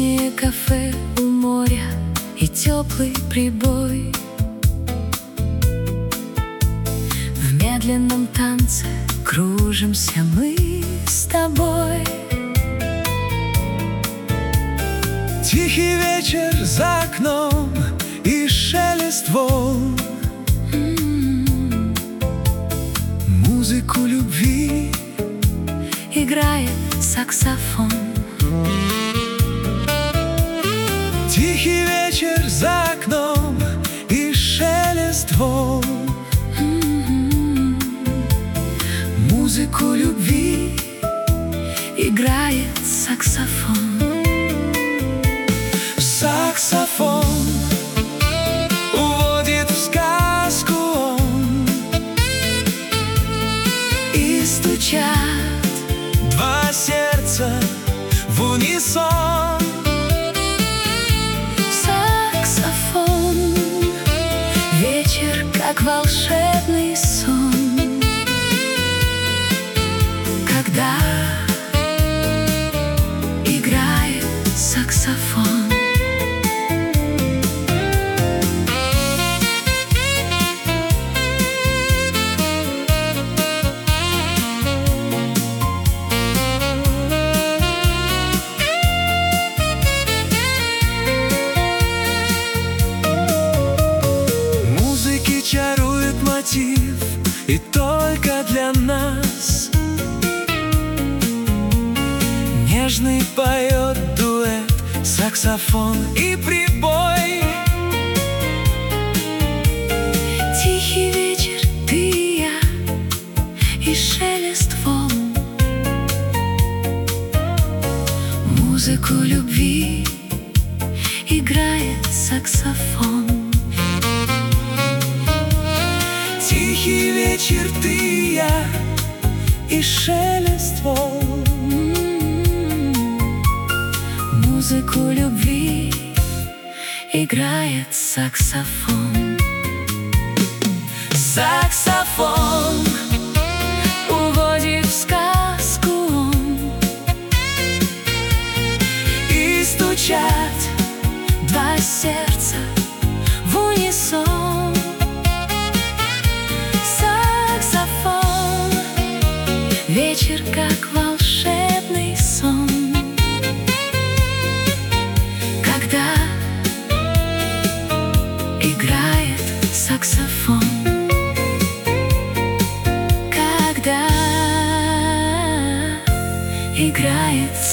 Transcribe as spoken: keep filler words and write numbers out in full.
Синее кафе у моря и теплый прибой. В медленном танце кружимся мы с тобой. Тихий вечер за окном и шелест волн, М-м-м. музыку любви Играет саксофон. Тихий вечер за окном и шелест волн, М-м-м. музыку любви Играет саксофон. Саксофон уводит в сказку он, И стучат два сердца в унисон. саксофон. Вечер, как волшебный сон, когда играет саксофон. Чарует мотив, и только для нас нежный поет дуэт, саксофон и прибой. Тихий вечер, ты и я, и шелест волн, музыку любви играет саксофон. Тихий вечер, ты и я, и шелест волн, М-м-м. Музыку любви играет саксофон. Саксофон Уводит в сказку он, и стучат два сердца в унисон. Саксофон. Вечер, как волшебный сон, когда играет саксофон. Когда играет